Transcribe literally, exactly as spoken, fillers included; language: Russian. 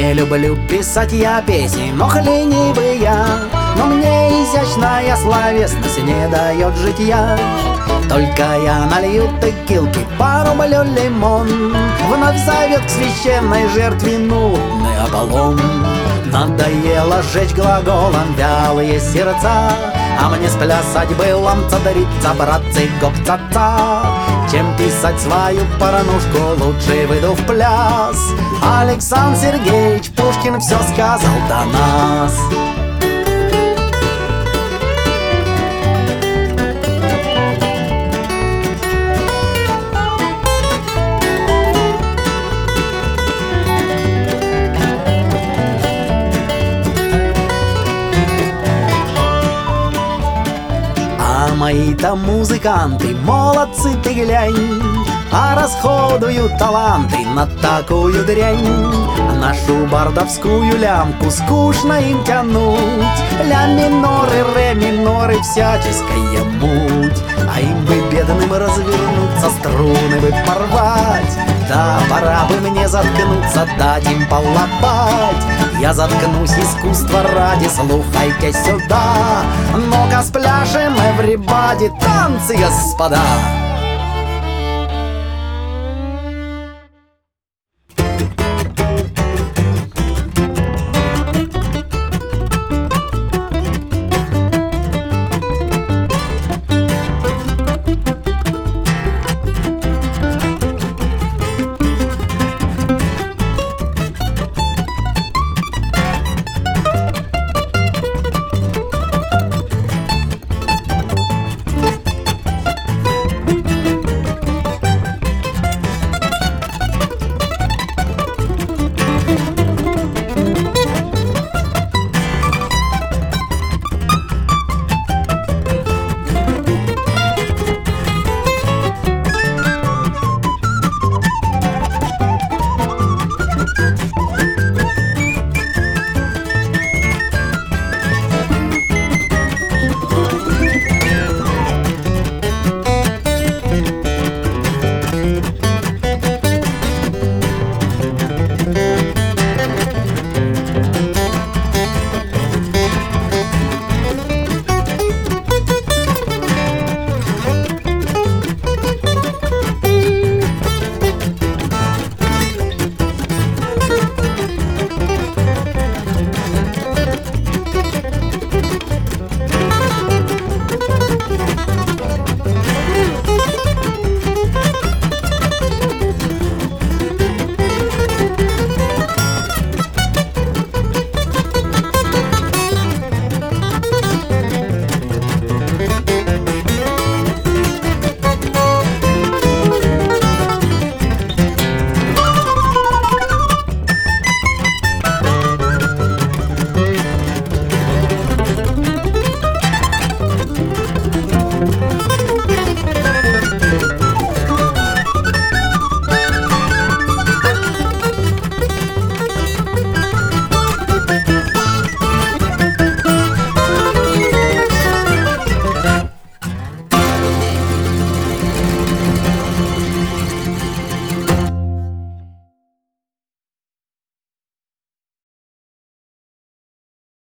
Не люблю писать я песни, но ленивый я, но мне изящная словесность не дает житья. Только я налью текилки, порублю лимон, вновь зовет к священной жертве нудный Аполлон. Надоело жечь глаголом вялые сердца, а мне сплясать было мцадариться, братцы, гоп-ца-ца. Чем писать свою порнушку, лучше выйду в пляс. Александр Сергеевич Пушкин все сказал до нас. Мои-то музыканты, молодцы ты глянь, а расходуют таланты на такую дрянь. Нашу бардовскую лямку скучно им тянуть, ля миноры, ре миноры, всяческая муть. А им бы бедным развернуться, струны бы порвать. Да, пора бы мне заткнуться, дать им полопать. Я заткнусь искусство ради, слухайте сюда. Ну-ка спляшем, everybody, танцы, господа!